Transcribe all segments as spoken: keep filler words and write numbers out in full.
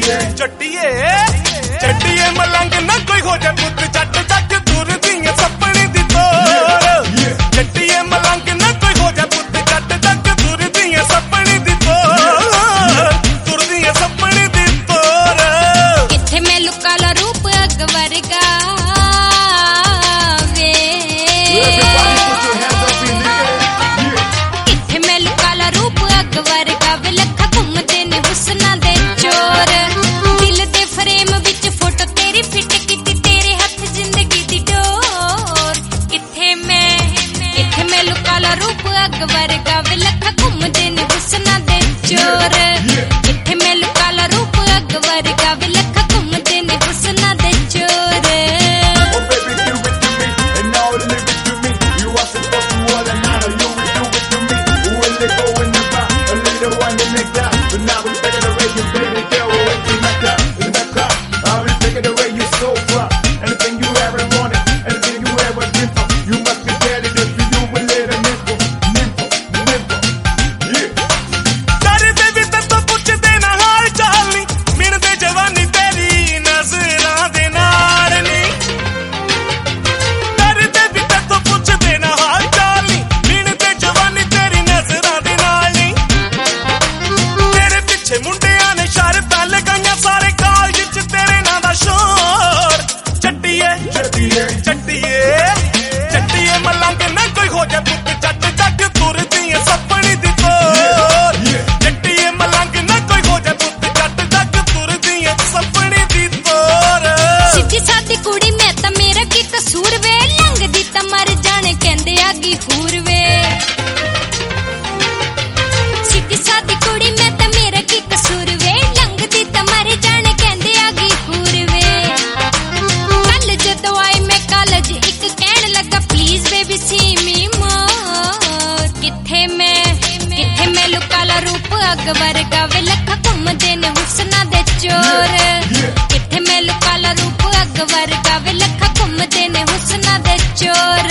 ਚੱਟੀਏ ਚੱਟੀਏ ਮਲੰਗ ਨਾ ਕੋਈ ਹੋ ਜਾ ਪੁੱਤ ਜੱਟ ਜੱਟ ਤੁਰਦੀ ਐ ਸੱਪਣੀ ਦੀ ਤੋਰ ਚੱਟੀਏ ਮਲੰਗ ਨਾ ਕੋਈ ਹੋ ਜਾ ਪੁੱਤ ਜੱਟ ਜੱਟ ਤੁਰਦੀ ਐ ਸੱਪਣੀ ਦੀ ਤੋਰ ਤੁਰਦੀ ਐ ਸੱਪਣੀ ਦੀ ਤੋਰ ਕਿੱਥੇ ਮੈਂ ਲੁਕਾ ਲਾ ਰੂਪ ਅੱਗ ਵਰਗਾ ਵੇ ਕਿੱਥੇ ਮੈਂ ਲੁਕਾ ਲਾ ਰੂਪ ਅੱਗ ਵਰਗਾ ਵੇ ਲੱਖਾਂ ਘੁੰਮਦੇ ਨੇ ਹੁਸਨਾਂ ਦੇ ਚੋਰ ਦਿਲ ਦੇ ਫਰੇਮ ਵਿੱਚ ਫੋਟੋ ਤੇਰੀ ਫਿੱਟ ਕੀਤੀ ਤੇਰੇ ਹੱਥ ਜ਼ਿੰਦਗੀ ਦੀ ਡੋਰ ਕਿੱਥੇ ਮੈਂ ਕਿੱਥੇ ਮੈਂ ਲੁਕਾ ਲਾ ਰੂਪ ਅੱਗ ਵਰਗਾ ਵੇ ਲੱਖਾਂ ਘੁੰਮਦੇ ਨੇ ਹੁਸਨਾਂ ਦੇ ਚੋਰ ਕਿੱਥੇ ਮੈਂ ਲੁਕਾ ਲਾ ਰੂਪ ਅੱਗ ਵਰਗਾ ਵੇ ਲੱਖਾਂ ਘੁੰਮਦੇ ਨੇ ਹੁਸਨਾਂ ਦੇ ਚੋਰ ਚੱਟੀਏ ਚੱਟੀਏ ਮਲੰਗ ਨਾ ਕੋਈ ਹੋ ਜਾ ਪੁੱਤ ਜੱਟ ਜੱਟ ਤੁਰਦੀ ਐ ਸੱਪਣੀ ਦੀ ਤੋਰ ਚੱਟੀਏ ਮਲੰਗ ਨਾ ਕੋਈ ਹੋ ਜਾ ਪੁੱਤ ਜੱਟ ਜੱਟ ਤੁਰਦੀ ਐ ਸੱਪਣੀ ਦੀ ਤੋਰ ਸਿੱਧੀ ਸਾਦੀ ਕੁੜੀ ਮੈਂ ਤਾਂ ਮੇਰਾ ਕੀ ਕਸੂਰ ਵੇ ਲੰਘਦੀ ਤਾਂ ਮਰ ਜਾਣੇ ਕਹਿੰਦੇ ਆਗੀ ਹੂਰ ਵੇ ਸਿੱਧੀ ਸਾਦੀ ਕੁੜੀ ਮੈਂ ਤਾਂ ਮੇਰਾ ਕੀ ਕਸੂਰ ਵੇ ਲੰਘਦੀ ਤਾਂ ਮਰ ਜਾਣੇ ਕਹਿੰਦੇ ਆਗੀ ਹੂਰ ਵੇ ਕੱਲ ਜਦੋਂ ਆਈ ਮੈਂ ਕਾਲਜ ਇੱਕ ਕਹਿਣ ਲੱਗਾ ਪਲੀਜ਼ ਬੇਬੀ ਸੀ ਮੀ ਮੋਰ ਕਿੱਥੇ ਮੈਂ ਕਿੱਥੇ ਮੈਂ ਲੁਕਾ ਲਾ ਰੂਪ ਅੱਗ ਵਰਗਾ ਵੇ ਲੱਖਾਂ ਘੁੰਮਦੇ ਨੇ ਹੁਸਨਾਂ ਦੇ ਚੋਰ ਕਿੱਥੇ ਮੈਂ ਲੁਕਾ ਲਾ ਰੂਪ ਅੱਗ ਵਰਗਾ ਵੇ ਲੱਖਾਂ ਘੁੰਮਦੇ ਨੇ ਹੁਸਨਾਂ ਦੇ ਚੋਰ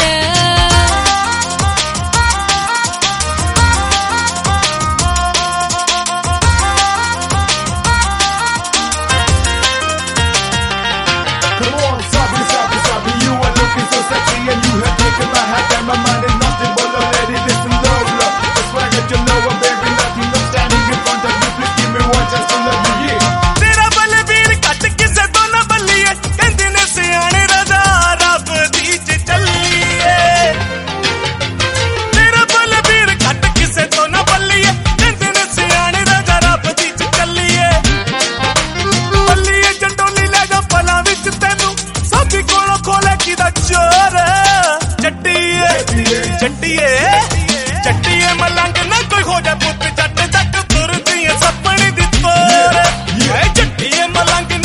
ਚੱਟੀਏ ਚੱਟੀਏ ਮਲੰਗ ਨਾ ਕੋਈ ਹੋ ਜਾ ਪੁੱਤ ਜੱਟ ਜੱਟ ਤੁਰਦੀ ਐ ਸੱਪਣੀ ਦੀ ਤੋਰ ਚੱਟੀਏ ਮਲੰਗ